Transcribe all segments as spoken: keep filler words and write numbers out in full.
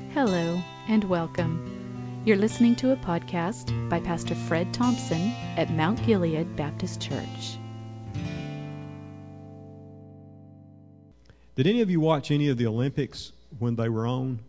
Hello and welcome. You're listening to a podcast by Pastor Fred Thompson at Mount Gilead Baptist Church. Did any of you watch any of the Olympics when they were on?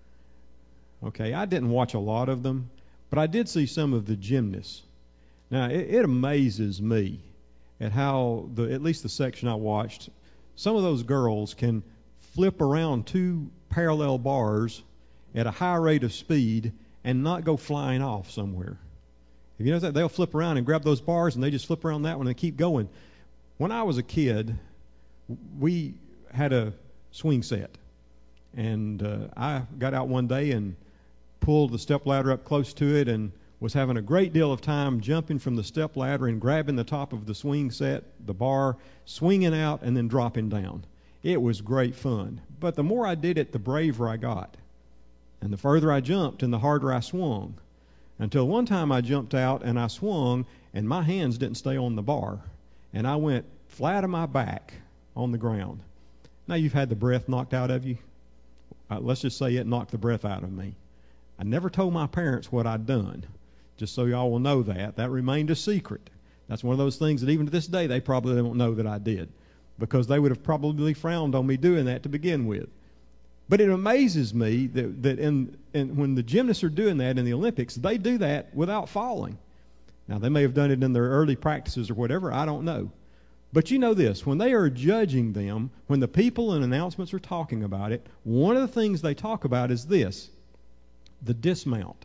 Okay, I didn't watch a lot of them, but I did see some of the gymnasts. Now, it, it amazes me at how, the at least the section I watched, some of those girls can flip around two parallel bars at a high rate of speed and not go flying off somewhere. If you know that, they'll flip around and grab those bars and they just flip around that one and keep going. When I was a kid, we had a swing set, and uh, I got out one day and pulled the step ladder up close to it and was having a great deal of time jumping from the step ladder and grabbing the top of the swing set, the bar, swinging out and then dropping down. It was great fun. But the more I did it, the braver I got. And the further I jumped and the harder I swung. Until one time I jumped out and I swung and my hands didn't stay on the bar. And I went flat on my back on the ground. Now you've had the breath knocked out of you. Uh, let's just say it knocked the breath out of me. I never told my parents what I'd done. Just so y'all will know that. That remained a secret. That's one of those things that even to this day they probably don't know that I did. Because they would have probably frowned on me doing that to begin with. But it amazes me that, that in, in, when the gymnasts are doing that in the Olympics, they do that without falling. Now, they may have done it in their early practices or whatever, I don't know. But you know this, when they are judging them, when the people and announcements are talking about it, one of the things they talk about is this, the dismount.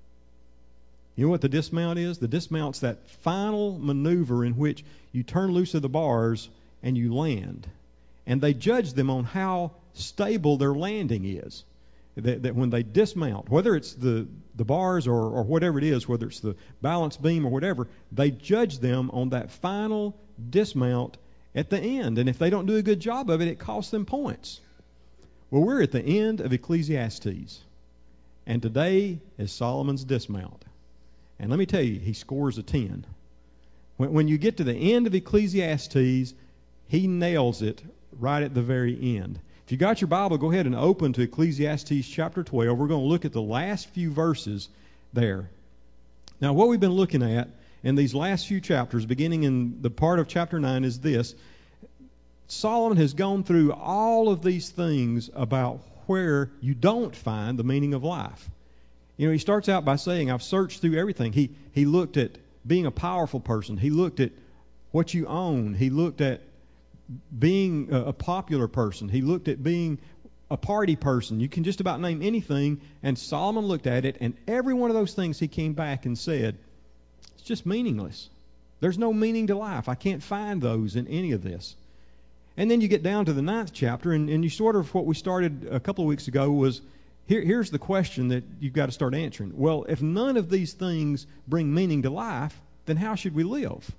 You know what the dismount is? The dismount's that final maneuver in which you turn loose of the bars and you land. And they judge them on how stable their landing is. That, that when they dismount, whether it's the, the bars or, or whatever it is, whether it's the balance beam or whatever, they judge them on that final dismount at the end. And if they don't do a good job of it, it costs them points. Well, we're at the end of Ecclesiastes. And today is Solomon's dismount. And let me tell you, he scores a ten. When, when you get to the end of Ecclesiastes, he nails it right at the very end. If you got your Bible, go ahead and open to Ecclesiastes chapter twelve. We're going to look at the last few verses there. Now, what we've been looking at in these last few chapters, beginning in the part of chapter nine, is this. Solomon has gone through all of these things about where you don't find the meaning of life. You know, he starts out by saying, I've searched through everything. He, he looked at being a powerful person. He looked at what you own. He looked at being a popular person. He looked at being a party person. You can just about name anything, and Solomon looked at it, and every one of those things he came back and said, it's just meaningless. There's no meaning to life. I can't find those in any of this. And then you get down to the ninth chapter, and, and you sort of, what we started a couple of weeks ago was, here, here's the question that you've got to start answering. Well, if none of these things bring meaning to life, then how should we live?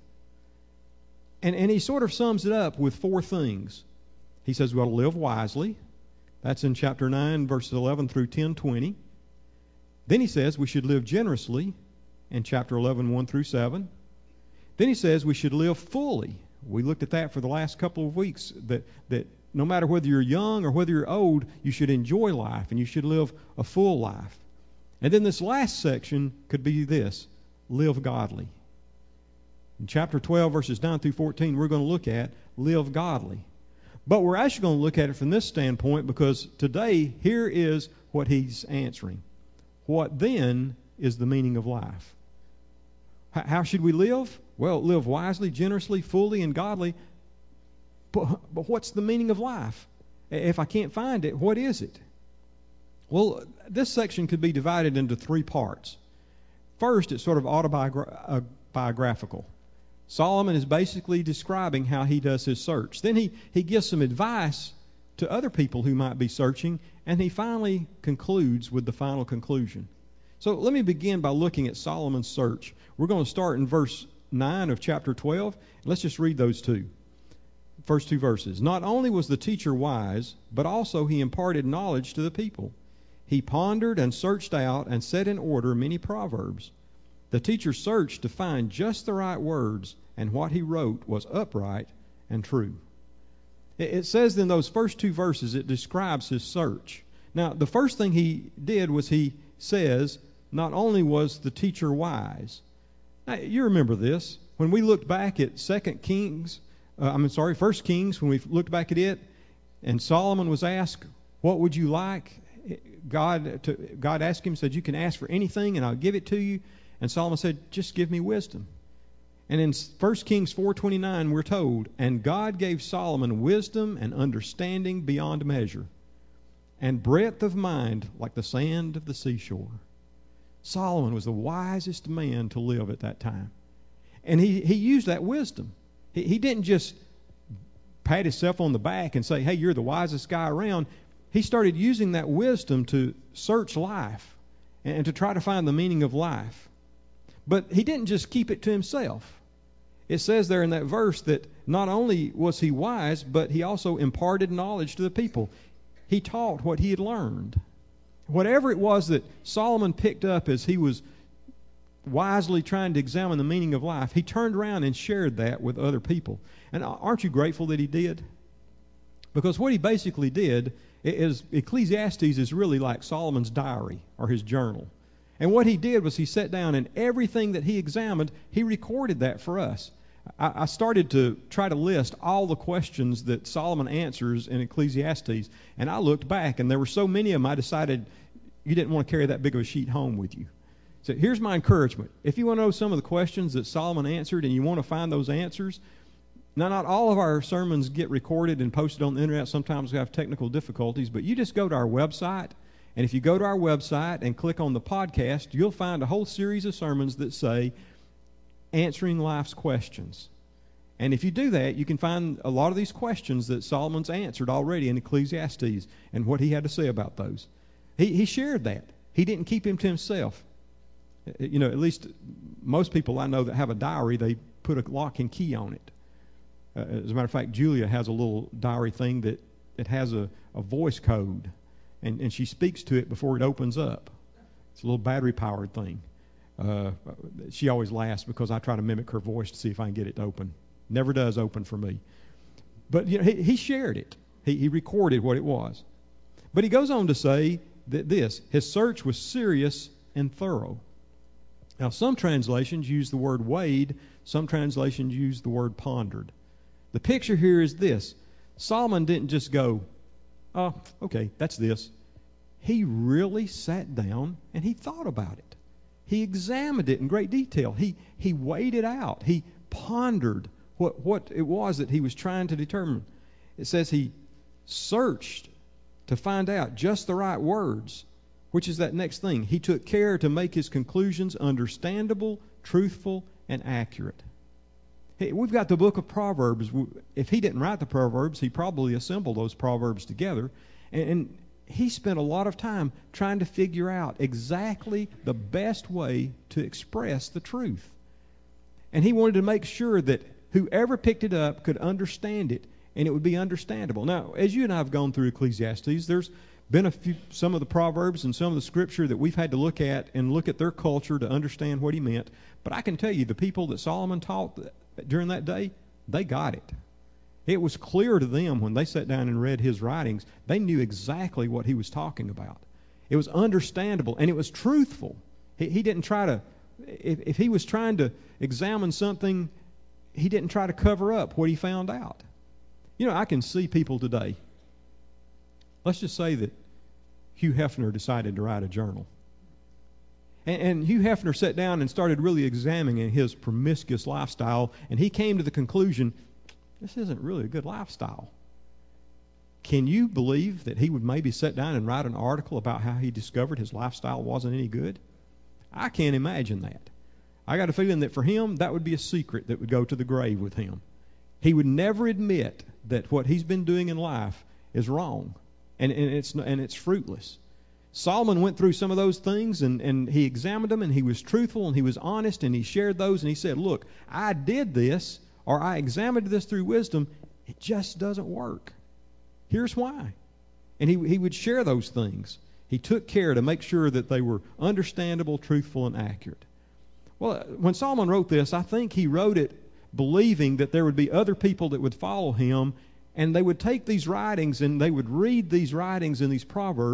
And, and he sort of sums it up with four things. He says we ought to live wisely. That's in chapter nine, verses eleven through ten, twenty. Then he says we should live generously in chapter eleven, one through seven. Then he says we should live fully. We looked at that for the last couple of weeks, that, that no matter whether you're young or whether you're old, you should enjoy life and you should live a full life. And then this last section could be this, live godly. In chapter twelve, verses nine through fourteen, we're going to look at live godly. But we're actually going to look at it from this standpoint because today, here is what he's answering. What then is the meaning of life? H- how should we live? Well, live wisely, generously, fully, and godly. But, but what's the meaning of life? If I can't find it, what is it? Well, this section could be divided into three parts. First, it's sort of autobiographical. Solomon is basically describing how he does his search. Then he, he gives some advice to other people who might be searching, and he finally concludes with the final conclusion. So let me begin by looking at Solomon's search. We're going to start in verse nine of chapter twelve. Let's just read those two. First two verses. Not only was the teacher wise, but also he imparted knowledge to the people. He pondered and searched out and set in order many proverbs. The teacher searched to find just the right words, and what he wrote was upright and true. It says in those first two verses, it describes his search. Now, the first thing he did was he says, not only was the teacher wise. Now, you remember this. When we looked back at Second Kings, uh, I'm sorry, First Kings, when we looked back at it, and Solomon was asked, what would you like? God, to, God asked him, said, you can ask for anything and I'll give it to you. And Solomon said, just give me wisdom. And in First Kings four twenty-nine, we're told, and God gave Solomon wisdom and understanding beyond measure, and breadth of mind like the sand of the seashore. Solomon was the wisest man to live at that time. And he, he used that wisdom. He, he didn't just pat himself on the back and say, hey, you're the wisest guy around. He started using that wisdom to search life and to try to find the meaning of life. But he didn't just keep it to himself. It says there in that verse that not only was he wise, but he also imparted knowledge to the people. He taught what he had learned. Whatever it was that Solomon picked up as he was wisely trying to examine the meaning of life, he turned around and shared that with other people. And aren't you grateful that he did? Because what he basically did is, Ecclesiastes is really like Solomon's diary or his journal. And what he did was he sat down and everything that he examined, he recorded that for us. I, I started to try to list all the questions that Solomon answers in Ecclesiastes, and I looked back, and there were so many of them I decided you didn't want to carry that big of a sheet home with you. So here's my encouragement. If you want to know some of the questions that Solomon answered and you want to find those answers, now not all of our sermons get recorded and posted on the internet. Sometimes we have technical difficulties, but you just go to our website, and if you go to our website and click on the podcast, you'll find a whole series of sermons that say Answering Life's Questions. And if you do that, you can find a lot of these questions that Solomon's answered already in Ecclesiastes and what he had to say about those. He, he shared that. He didn't keep him to himself. You know, at least most people I know that have a diary, they put a lock and key on it. Uh, as a matter of fact, Julia has a little diary thing that it has a, a voice code, and, and she speaks to it before it opens up. It's a little battery-powered thing. Uh, she always laughs because I try to mimic her voice to see if I can get it to open. Never does open for me. But you know, he, he shared it. He, he recorded what it was. But he goes on to say that this, his search was serious and thorough. Now, some translations use the word weighed. Some translations use the word pondered. The picture here is this. Solomon didn't just go, oh, okay, that's this. He really sat down and he thought about it. He examined it in great detail. He he weighed it out. He pondered what, what it was that he was trying to determine. It says he searched to find out just the right words, which is that next thing. He took care to make his conclusions understandable, truthful, and accurate. Hey, we've got the book of Proverbs. If he didn't write the Proverbs, he probably assembled those Proverbs together. And, and he spent a lot of time trying to figure out exactly the best way to express the truth. And he wanted to make sure that whoever picked it up could understand it, and it would be understandable. Now, as you and I have gone through Ecclesiastes, there's been a few, some of the Proverbs and some of the Scripture that we've had to look at and look at their culture to understand what he meant. But I can tell you, the people that Solomon taught during that day, they got it. It was clear to them when they sat down and read his writings. They knew exactly what he was talking about. It was understandable, and it was truthful. He, he didn't try to, if, if he was trying to examine something, he didn't try to cover up what he found out. You know, I can see people today. Let's just say that Hugh Hefner decided to write a journal. And, and Hugh Hefner sat down and started really examining his promiscuous lifestyle, and he came to the conclusion, this isn't really a good lifestyle. Can you believe that he would maybe sit down and write an article about how he discovered his lifestyle wasn't any good? I can't imagine that. I got a feeling that for him, that would be a secret that would go to the grave with him. He would never admit that what he's been doing in life is wrong, and, and it's and it's fruitless. Solomon went through some of those things, and, and he examined them, and he was truthful, and he was honest, and he shared those, and he said, look, I did this, or I examined this through wisdom. It just doesn't work. Here's why. And he he would share those things. He took care to make sure that they were understandable, truthful, and accurate. Well, when Solomon wrote this, I think he wrote it believing that there would be other people that would follow him, and they would take these writings and they would read these writings in these Proverbs,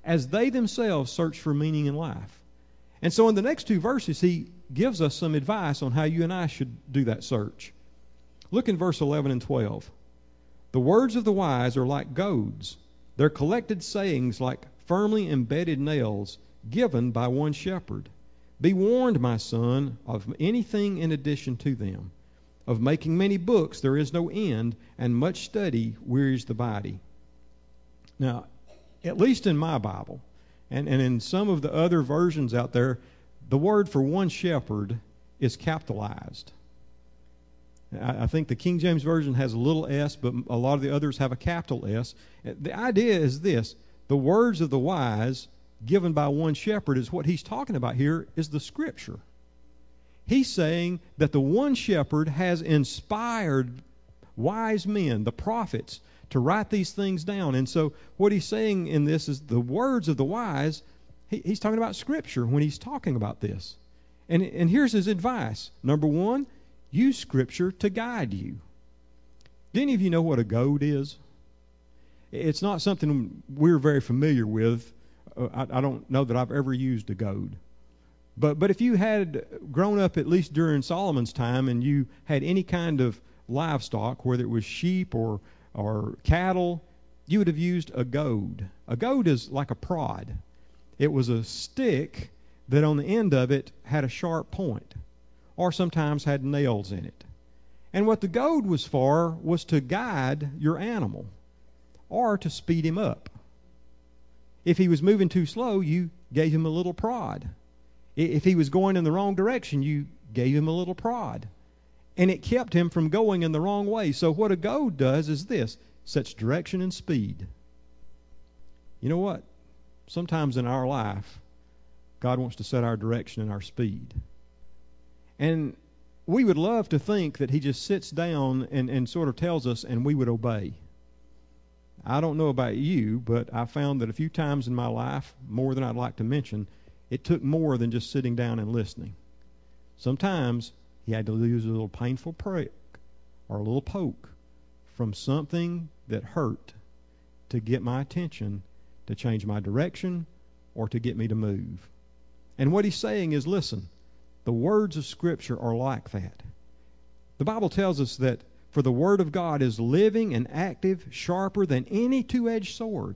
as they themselves search for meaning in life. And so in the next two verses, he gives us some advice on how you and I should do that search. Look in verse eleven and twelve. The words of the wise are like goads, their collected sayings like firmly embedded nails given by one shepherd. Be warned, my son, of anything in addition to them. Of making many books there is no end, and much study wearies the body. Now, at least in my Bible, and, and in some of the other versions out there, the word for one shepherd is capitalized. I, I think the King James Version has a little s, but a lot of the others have a capital S. The idea is this: the words of the wise given by one shepherd is what he's talking about here is the Scripture. He's saying that the one shepherd has inspired wise men, the prophets, to write these things down. And so what he's saying in this is the words of the wise, he, he's talking about Scripture when he's talking about this. And, and here's his advice. Number one, use Scripture to guide you. Do any of you know what a goad is? It's not something we're very familiar with. Uh, I, I don't know that I've ever used a goad. But but if you had grown up at least during Solomon's time and you had any kind of livestock, whether it was sheep or or cattle, you would have used a goad. A goad is like a prod. It was a stick that on the end of it had a sharp point, or sometimes had nails in it. And what the goad was for was to guide your animal or to speed him up. If he was moving too slow, you gave him a little prod. If he was going in the wrong direction, you gave him a little prod. And it kept him from going in the wrong way. So what a goad does is this: sets direction and speed. You know what? Sometimes in our life, God wants to set our direction and our speed. And we would love to think that he just sits down and, and sort of tells us and we would obey. I don't know about you, but I found that a few times in my life, more than I'd like to mention, it took more than just sitting down and listening. Sometimes he had to use a little painful prick or a little poke from something that hurt to get my attention, to change my direction, or to get me to move. And what he's saying is, listen, the words of Scripture are like that. The Bible tells us that for the Word of God is living and active, sharper than any two-edged sword.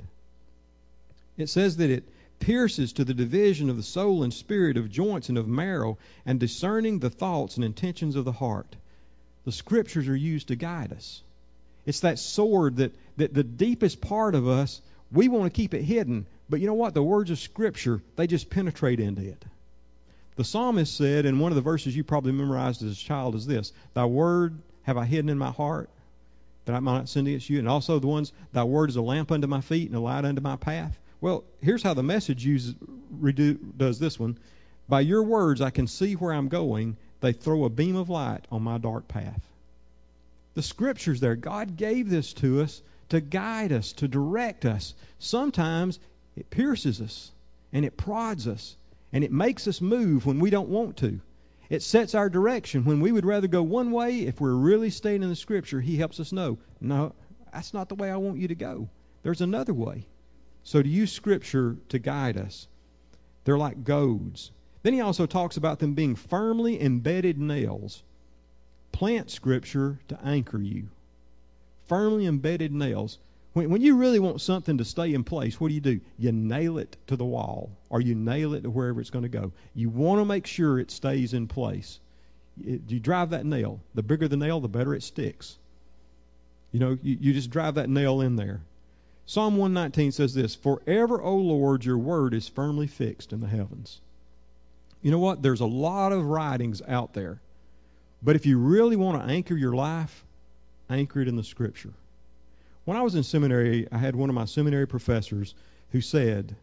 It says that it pierces to the division of the soul and spirit, of joints and of marrow, and discerning the thoughts and intentions of the heart. The Scriptures are used to guide us. It's that sword that, that the deepest part of us, we want to keep it hidden. But you know what? The words of Scripture, they just penetrate into it. The psalmist said, in one of the verses you probably memorized as a child, is this: Thy word have I hidden in my heart, that I might not sin against you. And also the ones, Thy word is a lamp unto my feet and a light unto my path. Well, here's how the Message uses, redo, does this one. By your words I can see where I'm going. They throw a beam of light on my dark path. The Scripture's there. God gave this to us to guide us, to direct us. Sometimes it pierces us and it prods us and it makes us move when we don't want to. It sets our direction. When we would rather go one way, if we're really staying in the Scripture, he helps us know, no, that's not the way I want you to go. There's another way. So to use Scripture to guide us, they're like goads. Then he also talks about them being firmly embedded nails. Plant Scripture to anchor you. Firmly embedded nails. When, when you really want something to stay in place, what do you do? You nail it to the wall, or you nail it to wherever it's going to go. You want to make sure it stays in place. You, you drive that nail. The bigger the nail, the better it sticks. You know, you, you just drive that nail in there. Psalm one nineteen says this: Forever, O Lord, your word is firmly fixed in the heavens. You know what? There's a lot of writings out there. But if you really want to anchor your life, anchor it in the Scripture. When I was in seminary, I had one of my seminary professors who said,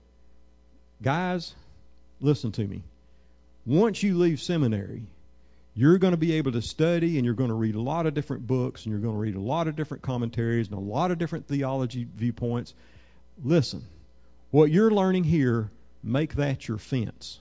guys, listen to me. Once you leave seminary, you're going to be able to study and you're going to read a lot of different books and you're going to read a lot of different commentaries and a lot of different theology viewpoints. Listen, what you're learning here, make that your fence.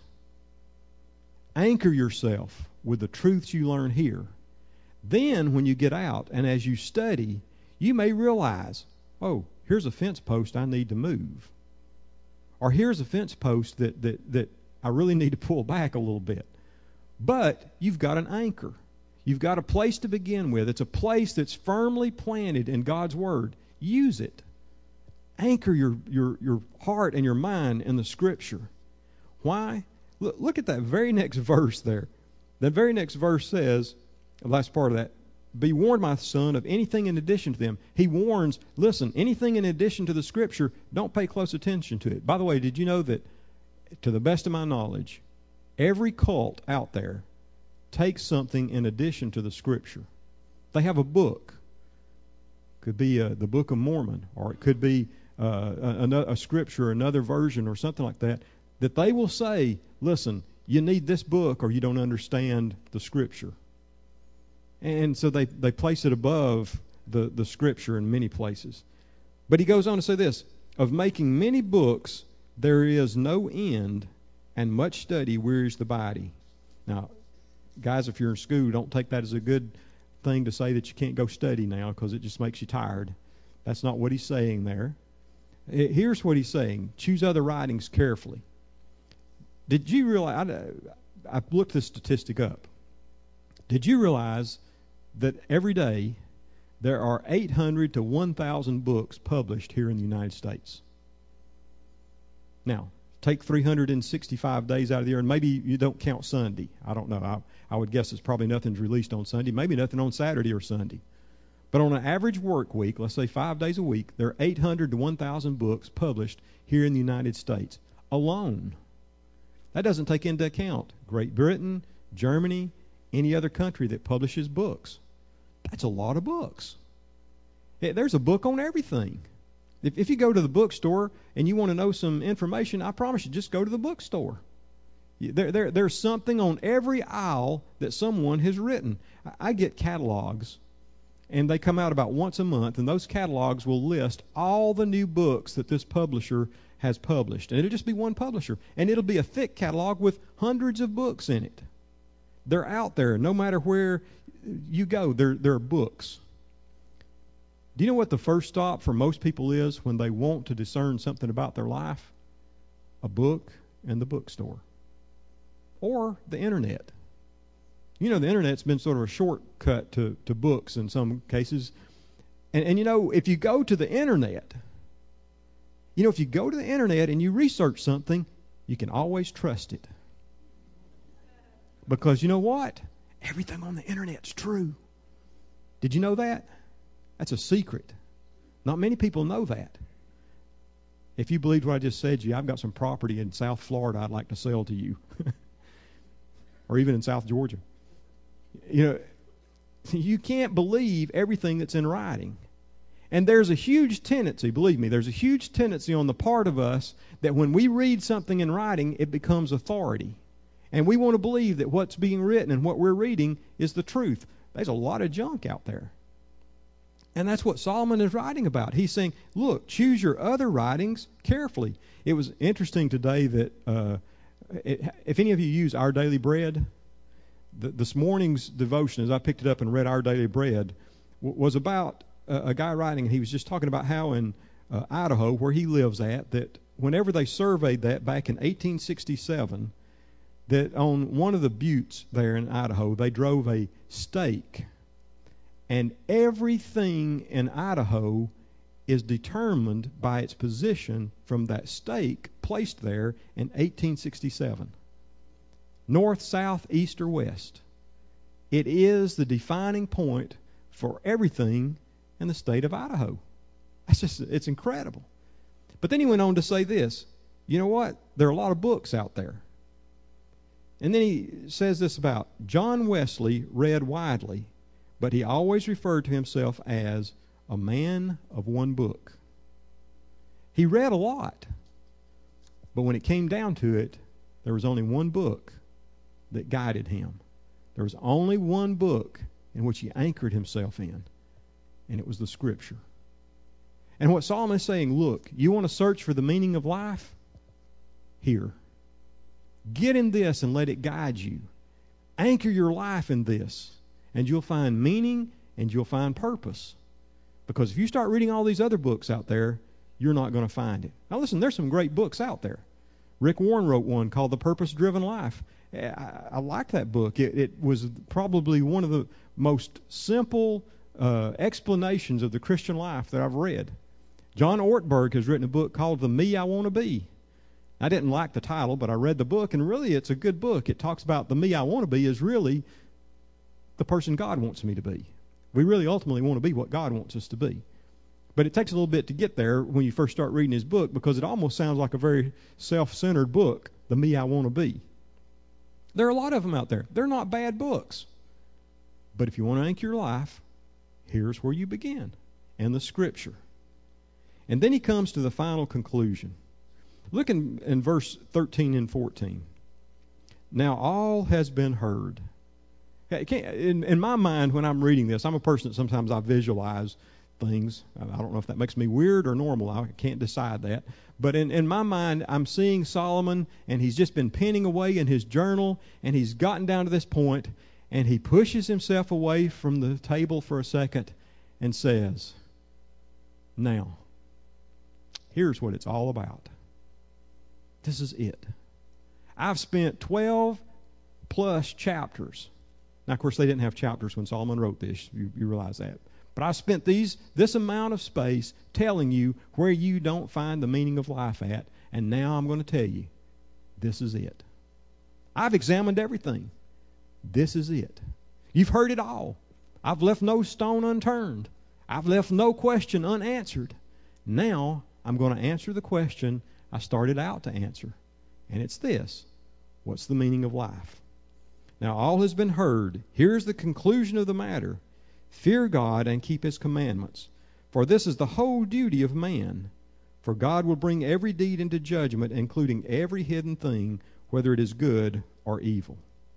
Anchor yourself with the truths you learn here. Then when you get out and as you study, you may realize, oh, here's a fence post I need to move. or here's a fence post that, that, that I really need to pull back a little bit. But you've got an anchor. You've got a place to begin with. It's a place that's firmly planted in God's Word. Use it. Anchor your, your, your heart and your mind in the Scripture. Why? Look, look at that very next verse there. That very next verse says, the last part of that, be warned, my son, of anything in addition to them. He warns, listen, anything in addition to the Scripture, don't pay close attention to it. By the way, did you know that, to the best of my knowledge, every cult out there takes something in addition to the Scripture? They have a book. Could be uh, the Book of Mormon, or it could be uh, a, a Scripture, another version, or something like that, that they will say, listen, you need this book or you don't understand the Scripture. And so they, they place it above the, the Scripture in many places. But he goes on to say this, of making many books there is no end, and much study wearies the body. Now, guys, if you're in school, don't take that as a good thing to say that you can't go study now, because it just makes you tired. That's not what he's saying there. Here's what he's saying. Choose other writings carefully. Did you realize, I, I looked this statistic up. Did you realize that every day there are eight hundred to one thousand books published here in the United States? Now, take three hundred sixty-five days out of the year, and maybe you don't count Sunday. I don't know. I, I would guess it's probably nothing's released on Sunday, maybe nothing on Saturday or Sunday. But on an average work week, let's say five days a week, there are eight hundred to one thousand books published here in the United States alone. That doesn't take into account Great Britain, Germany, any other country that publishes books. That's a lot of books. There's a book on everything. If, if you go to the bookstore and you want to know some information, I promise you, just go to the bookstore. There, there, there's something on every aisle that someone has written. I, I get catalogs, and they come out about once a month, and those catalogs will list all the new books that this publisher has published. And it'll just be one publisher. And it'll be a thick catalog with hundreds of books in it. They're out there. No matter where you go, there, there are books. Do you know what the first stop for most people is when they want to discern something about their life? A book and the bookstore. Or the internet. You know, the internet's been sort of a shortcut to, to books in some cases. And, and you know, if you go to the internet, you know, if you go to the internet and you research something, you can always trust it. Because you know what? Everything on the internet's true. Did you know that? That's a secret. Not many people know that. If you believed what I just said to you, I've got some property in South Florida I'd like to sell to you. Or even in South Georgia. You know, you can't believe everything that's in writing. And there's a huge tendency, believe me, there's a huge tendency on the part of us that when we read something in writing, it becomes authority. And we want to believe that what's being written and what we're reading is the truth. There's a lot of junk out there. And that's what Solomon is writing about. He's saying, look, choose your other writings carefully. It was interesting today that uh, it, if any of you use Our Daily Bread, the, this morning's devotion, as I picked it up and read Our Daily Bread, w- was about a, a guy writing, and he was just talking about how in uh, Idaho, where he lives at, that whenever they surveyed that back in eighteen sixty-seven, that on one of the buttes there in Idaho, they drove a stake. And everything in Idaho is determined by its position from that stake placed there in eighteen sixty-seven. North, south, east, or west. It is the defining point for everything in the state of Idaho. That's just, it's incredible. But then he went on to say this. You know what? There are a lot of books out there. And then he says this about John Wesley read widely, but he always referred to himself as a man of one book. He read a lot, but when it came down to it, there was only one book that guided him. There was only one book in which he anchored himself in, and it was the Scripture. And what Solomon is saying, look, you want to search for the meaning of life? Here. Get in this and let it guide you. Anchor your life in this, and you'll find meaning and you'll find purpose. Because if you start reading all these other books out there, you're not going to find it. Now listen, there's some great books out there. Rick Warren wrote one called The Purpose-Driven Life. I, I like that book. It, it was probably one of the most simple uh, explanations of the Christian life that I've read. John Ortberg has written a book called The Me I Want to Be. I didn't like the title, but I read the book, and really it's a good book. It talks about the me I want to be is really the person God wants me to be. We really ultimately want to be what God wants us to be. But it takes a little bit to get there when you first start reading his book, because it almost sounds like a very self-centered book, The Me I Want to Be. There are a lot of them out there. They're not bad books. But if you want to anchor your life, here's where you begin, in the Scripture. And then he comes to the final conclusion. Look in, in verse thirteen and fourteen. Now all has been heard. In, in my mind, when I'm reading this, I'm a person that sometimes I visualize things. I don't know if that makes me weird or normal. I can't decide that. But in, in my mind, I'm seeing Solomon, and he's just been penning away in his journal, and he's gotten down to this point, and he pushes himself away from the table for a second and says, now, here's what it's all about. This is it. I've spent twelve plus chapters. Now, of course, they didn't have chapters when Solomon wrote this. You, you realize that. But I spent these this amount of space telling you where you don't find the meaning of life at, and now I'm going to tell you, this is it. I've examined everything. This is it. You've heard it all. I've left no stone unturned. I've left no question unanswered. Now I'm going to answer the question I started out to answer, and it's this. What's the meaning of life? Now all has been heard. Here's the conclusion of the matter. Fear God and keep his commandments, for this is the whole duty of man. For God will bring every deed into judgment, including every hidden thing, whether it is good or evil.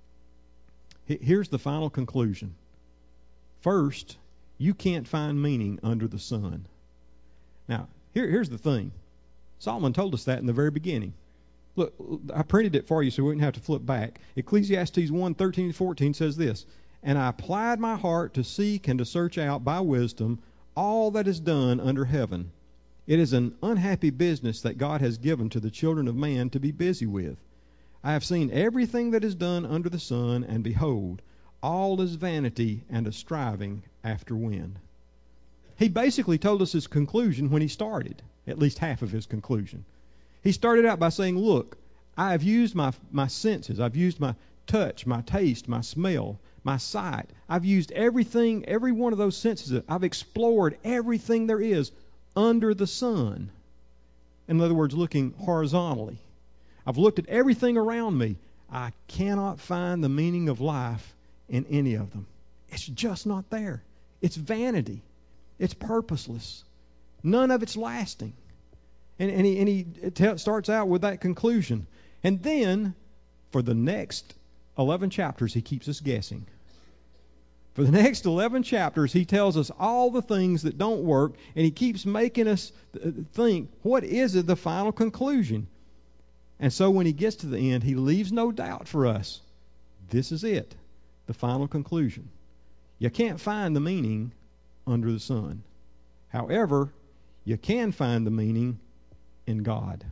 Here's the final conclusion. First, you can't find meaning under the sun. Now, here, here's the thing. Solomon told us that in the very beginning. Look, I printed it for you so we wouldn't have to flip back. Ecclesiastes one, thirteen and fourteen says this, and I applied my heart to seek and to search out by wisdom all that is done under heaven. It is an unhappy business that God has given to the children of man to be busy with. I have seen everything that is done under the sun, and behold, all is vanity and a striving after wind. He basically told us his conclusion when he started, at least half of his conclusion. He started out by saying, look, I have used my, my senses. I've used my touch, my taste, my smell, my sight. I've used everything, every one of those senses. I've explored everything there is under the sun. In other words, looking horizontally. I've looked at everything around me. I cannot find the meaning of life in any of them. It's just not there. It's vanity. It's purposeless. None of it's lasting. And, and he, and he t- starts out with that conclusion. And then, for the next eleven chapters, he keeps us guessing. For the next eleven chapters, he tells us all the things that don't work, and he keeps making us think, what is it, the final conclusion? And so when he gets to the end, he leaves no doubt for us. This is it, the final conclusion. You can't find the meaning under the sun. However, you can find the meaning in God.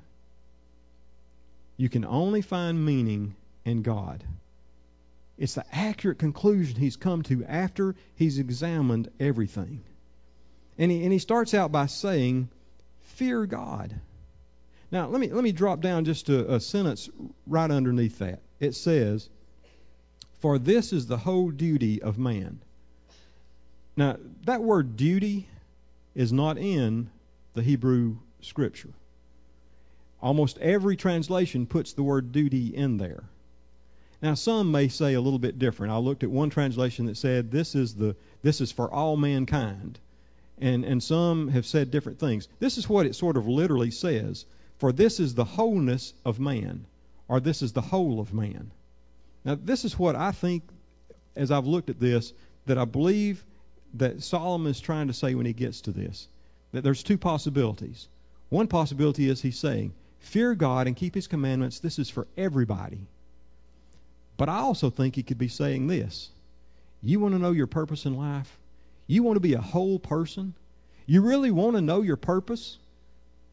You can only find meaning in God. It's the accurate conclusion he's come to after he's examined everything. And he, and he starts out by saying, fear God. Now, let me let me drop down just a, a sentence right underneath that. It says, for this is the whole duty of man. Now, that word duty is not in the Hebrew Scripture. Almost every translation puts the word duty in there. Now, some may say a little bit different. I looked at one translation that said this is the this is for all mankind, and and some have said different things. This is what it sort of literally says: for this is the wholeness of man, or this is the whole of man. Now, this is what I think, as I've looked at this, that I believe that Solomon is trying to say when he gets to this. That there's two possibilities. One possibility is he's saying, fear God and keep his commandments. This is for everybody. But I also think he could be saying this. You want to know your purpose in life? You want to be a whole person? You really want to know your purpose?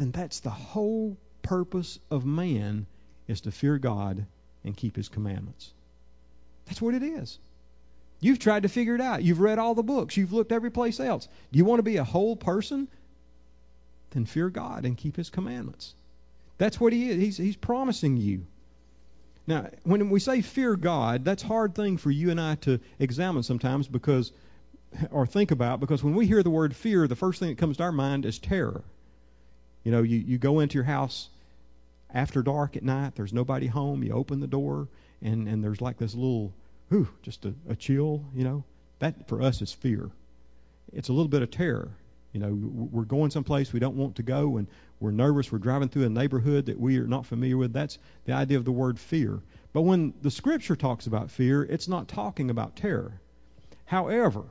then that's the whole purpose of man, is to fear God and keep His commandments. That's what it is. You've tried to figure it out. You've read all the books. You've looked every place else. Do you want to be a whole person? Then fear God and keep His commandments. That's what He is. He's, he's promising you. Now, when we say fear God, that's a hard thing for you and I to examine sometimes because, or think about, because when we hear the word fear, the first thing that comes to our mind is terror. You know, you, you go into your house after dark at night, there's nobody home, you open the door, and, and there's like this little, whew, just a, a chill, you know. That, for us, is fear. It's a little bit of terror. You know, we're going someplace we don't want to go, and we're nervous. We're driving through a neighborhood that we are not familiar with. That's the idea of the word fear. But when the Scripture talks about fear, it's not talking about terror. However,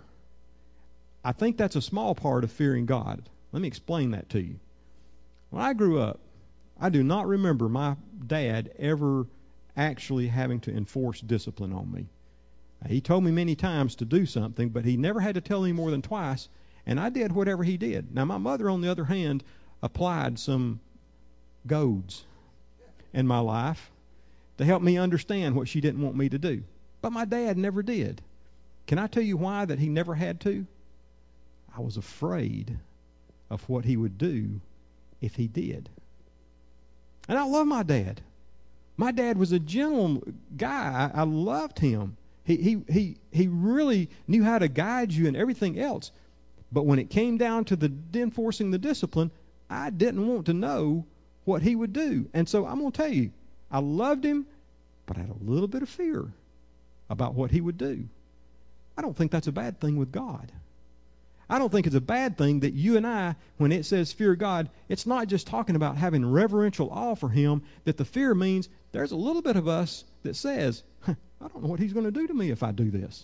I think that's a small part of fearing God. Let me explain that to you. When I grew up, I do not remember my dad ever actually having to enforce discipline on me. He told me many times to do something, but he never had to tell me more than twice, and I did whatever he did. Now, my mother, on the other hand, applied some goads in my life to help me understand what she didn't want me to do. But my dad never did. Can I tell you why that he never had to? I was afraid of what he would do if he did. And I love my dad. My dad was a gentle guy. I loved him. He he he he really knew how to guide you and everything else. But when it came down to the enforcing the discipline, I didn't want to know what he would do. And so I'm going to tell you, I loved him, but I had a little bit of fear about what he would do. I don't think that's a bad thing with God. I don't think it's a bad thing that you and I, when it says fear God, it's not just talking about having reverential awe for Him, that the fear means there's a little bit of us that says, huh, I don't know what He's going to do to me if I do this.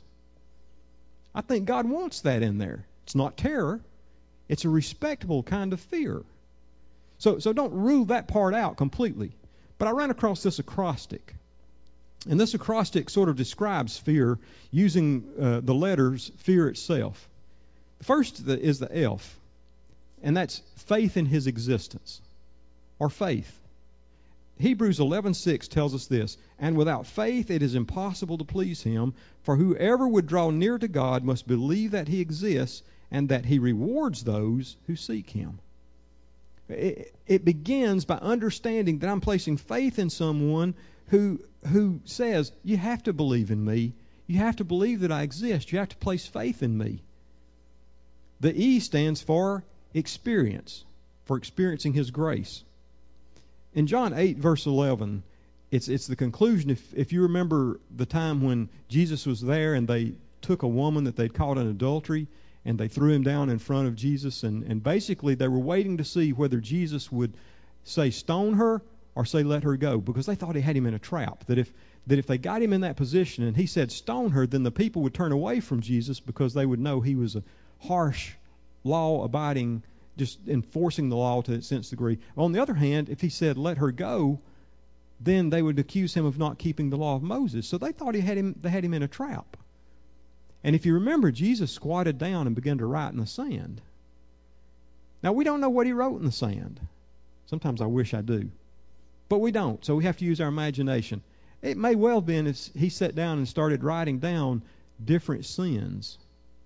I think God wants that in there. It's not terror. It's a respectable kind of fear. So, so don't rule that part out completely. But I ran across this acrostic. And this acrostic sort of describes fear using uh, the letters fear itself. The first is the F, and that's faith in His existence, or faith. Hebrews eleven six tells us this, and without faith it is impossible to please Him, for whoever would draw near to God must believe that He exists and that He rewards those who seek Him. It, it begins by understanding that I'm placing faith in someone who who says, you have to believe in me. You have to believe that I exist. You have to place faith in me. The E stands for experience, for experiencing His grace. In John eight, verse eleven, it's it's the conclusion. If if you remember the time when Jesus was there and they took a woman that they'd caught in adultery and they threw him down in front of Jesus, and, and basically they were waiting to see whether Jesus would say stone her or say let her go, because they thought he had him in a trap, that if that if they got him in that position and he said stone her, then the people would turn away from Jesus because they would know he was a harsh, law-abiding, just enforcing the law to its nth degree. On the other hand, if he said let her go, then they would accuse him of not keeping the law of Moses. So they thought he had him they had him in a trap. And if you remember, Jesus squatted down and began to write in the sand. Now, we don't know what he wrote in the sand. Sometimes I wish I do. But we don't, so we have to use our imagination. It may well have been as he sat down and started writing down different sins.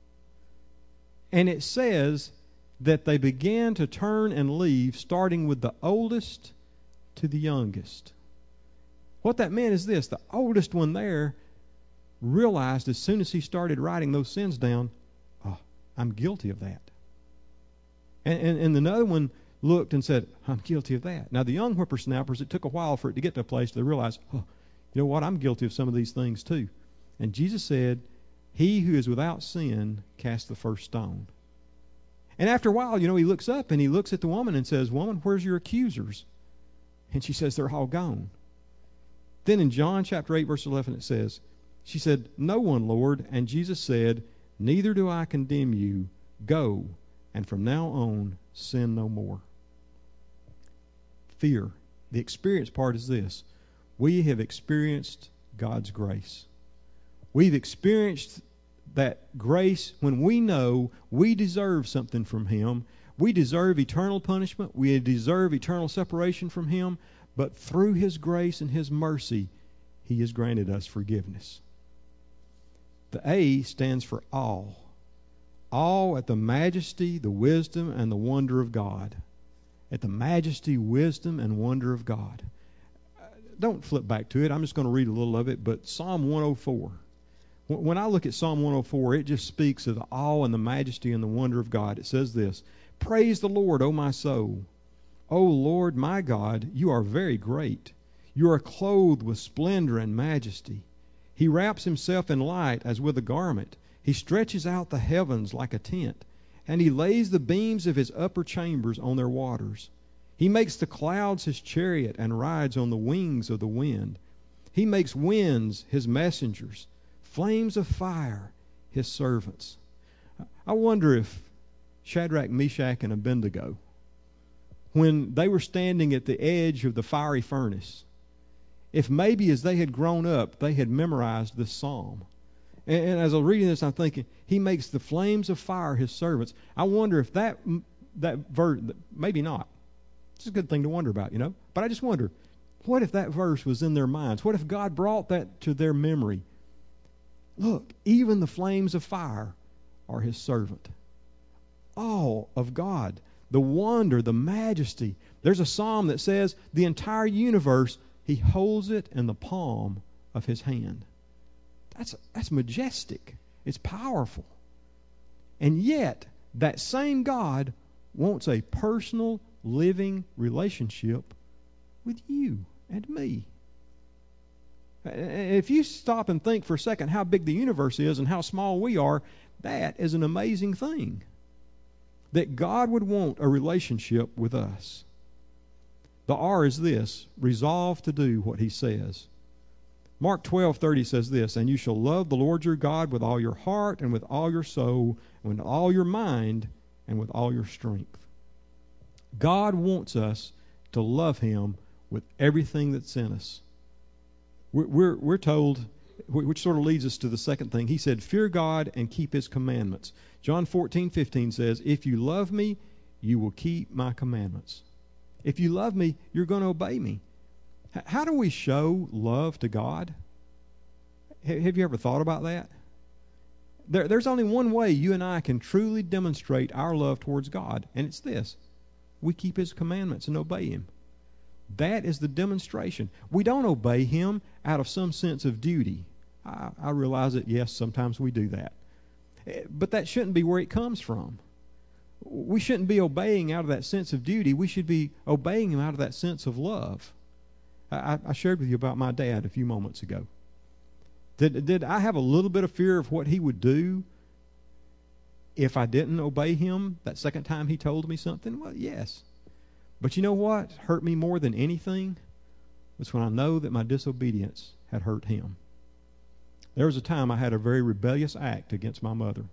And it says that they began to turn and leave, starting with the oldest to the youngest. What that meant is this: the oldest one there realized as soon as he started writing those sins down, oh, I'm guilty of that. And, and, and another one looked and said, I'm guilty of that. Now, the young whippersnappers, it took a while for it to get to a place they realized, oh, you know what, I'm guilty of some of these things too. And Jesus said, he who is without sin cast the first stone. And after a while, you know, he looks up and he looks at the woman and says, woman, where's your accusers? And she says, they're all gone. Then in John chapter eight, verse eleven, it says, she said, no one, Lord. And Jesus said, neither do I condemn you. Go, and from now on, sin no more. Fear. The experience part is this: we have experienced God's grace. We've experienced that grace when we know we deserve something from Him. We deserve eternal punishment. We deserve eternal separation from Him. But through His grace and His mercy, He has granted us forgiveness. The A stands for awe. Awe at the majesty, the wisdom, and the wonder of God. At the majesty, wisdom, and wonder of God. Don't flip back to it. I'm just going to read a little of it. But Psalm one oh four. When I look at Psalm one oh four, it just speaks of the awe and the majesty and the wonder of God. It says this, "Praise the Lord, O my soul. O Lord, my God, you are very great. You are clothed with splendor and majesty. He wraps Himself in light as with a garment. He stretches out the heavens like a tent, and He lays the beams of His upper chambers on their waters. He makes the clouds His chariot and rides on the wings of the wind. He makes winds His messengers, flames of fire His servants." I wonder if Shadrach, Meshach, and Abednego, when they were standing at the edge of the fiery furnace, if maybe as they had grown up, they had memorized this psalm. And, and as I was reading this, I'm thinking, He makes the flames of fire His servants. I wonder if that that verse, maybe not. It's a good thing to wonder about, you know. But I just wonder, what if that verse was in their minds? What if God brought that to their memory? Look, even the flames of fire are His servant. Awe of God, the wonder, the majesty. There's a psalm that says the entire universe, He holds it in the palm of His hand. That's that's majestic. It's powerful. And yet, that same God wants a personal, living relationship with you and me. If you stop and think for a second how big the universe is and how small we are, that is an amazing thing. That God would want a relationship with us. The R is this, resolve to do what He says. Mark twelve thirty says this, "And you shall love the Lord your God with all your heart and with all your soul and with all your mind and with all your strength." God wants us to love Him with everything that's in us. We're, we're, we're told, which sort of leads us to the second thing. He said, fear God and keep His commandments. John fourteen fifteen says, "If you love me, you will keep my commandments." If you love me, you're going to obey me. H- how do we show love to God? H- have you ever thought about that? There, there's only one way you and I can truly demonstrate our love towards God, and it's this. We keep His commandments and obey Him. That is the demonstration. We don't obey Him out of some sense of duty. I, I realize that, yes, sometimes we do that. But that shouldn't be where it comes from. We shouldn't be obeying out of that sense of duty. We should be obeying Him out of that sense of love. I, I shared with you about my dad a few moments ago. Did, did I have a little bit of fear of what he would do if I didn't obey Him that second time he told me something? Well, yes. But you know what hurt me more than anything was when I know that my disobedience had hurt Him. There was a time I had a very rebellious act against my mother.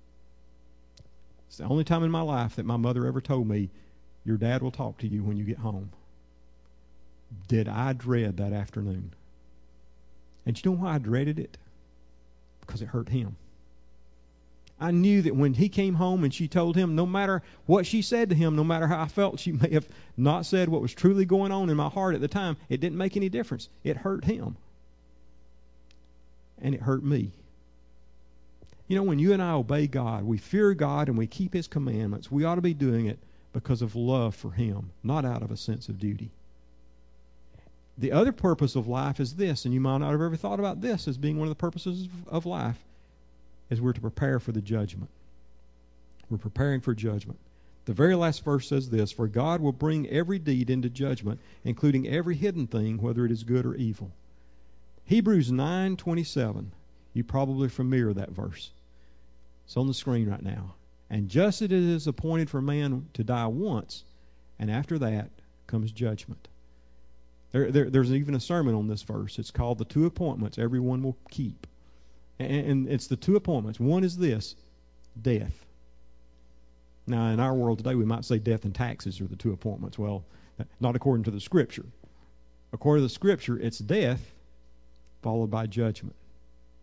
It's the only time in my life that my mother ever told me, "Your dad will talk to you when you get home." Did I dread that afternoon? And you know why I dreaded it? Because it hurt Him. I knew that when he came home and she told him, no matter what she said to him, no matter how I felt, she may have not said what was truly going on in my heart at the time, it didn't make any difference. It hurt him. And it hurt me. You know, when you and I obey God, we fear God and we keep His commandments, we ought to be doing it because of love for Him, not out of a sense of duty. The other purpose of life is this, and you might not have ever thought about this as being one of the purposes of life, is we're to prepare for the judgment. We're preparing for judgment. The very last verse says this, "For God will bring every deed into judgment, including every hidden thing, whether it is good or evil." Hebrews nine twenty-seven. You're probably familiar with that verse. It's on the screen right now. "And just as it is appointed for man to die once, and after that comes judgment." There, there, there's even a sermon on this verse. It's called "The Two Appointments Everyone Will Keep." And it's the two appointments. One is this, death. Now, in our world today, we might say death and taxes are the two appointments. Well, not according to the Scripture. According to the Scripture, it's death followed by judgment.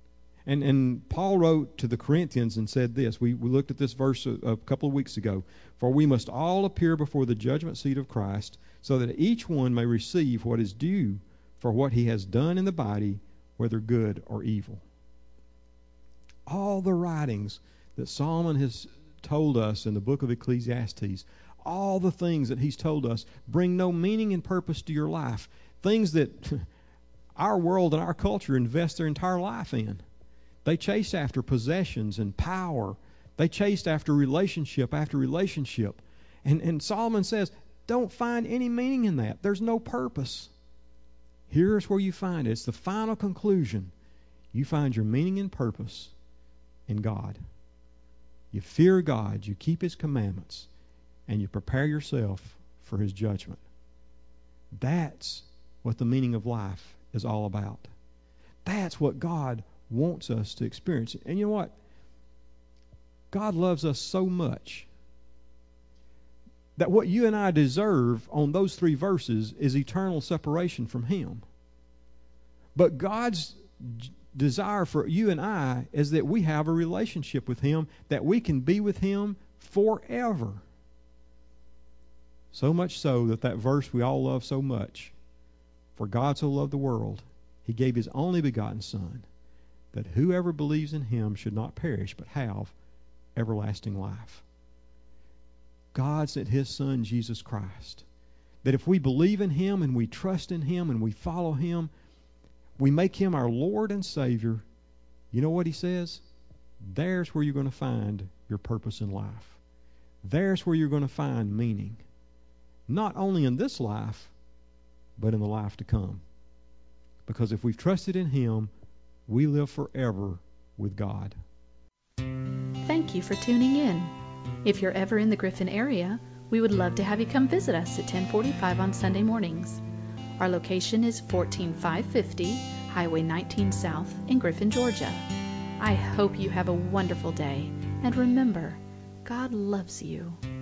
And and Paul wrote to the Corinthians and said this. We, we looked at this verse a, a couple of weeks ago. For we must all appear before the judgment seat of Christ, so that each one may receive what is due for what he has done in the body, whether good or evil. All the writings that Solomon has told us in the book of Ecclesiastes, all the things that he's told us bring no meaning and purpose to your life. Things that our world and our culture invest their entire life in. They chase after possessions and power. They chased after relationship after relationship. And, and Solomon says, don't find any meaning in that. There's no purpose. Here's where you find it. It's the final conclusion. You find your meaning and purpose in God. You fear God, you keep His commandments, and you prepare yourself for His judgment. That's what the meaning of life is all about. That's what God wants us to experience. And you know what? God loves us so much that what you and I deserve on those three verses is eternal separation from Him. But God's desire for you and I is that we have a relationship with Him, that we can be with Him forever. So much so that that verse we all love so much, for God so loved the world, He gave His only begotten Son, that whoever believes in Him should not perish but have everlasting life. God sent His Son, Jesus Christ, that if we believe in Him and we trust in Him and we follow Him, we make Him our Lord and Savior. You know what He says? There's where you're going to find your purpose in life. There's where you're going to find meaning. Not only in this life, but in the life to come. Because if we've trusted in Him, we live forever with God. Thank you for tuning in. If you're ever in the Griffin area, we would love to have you come visit us at ten forty-five on Sunday mornings. Our location is fourteen five fifty Highway nineteen South in Griffin, Georgia. I hope you have a wonderful day, and remember, God loves you.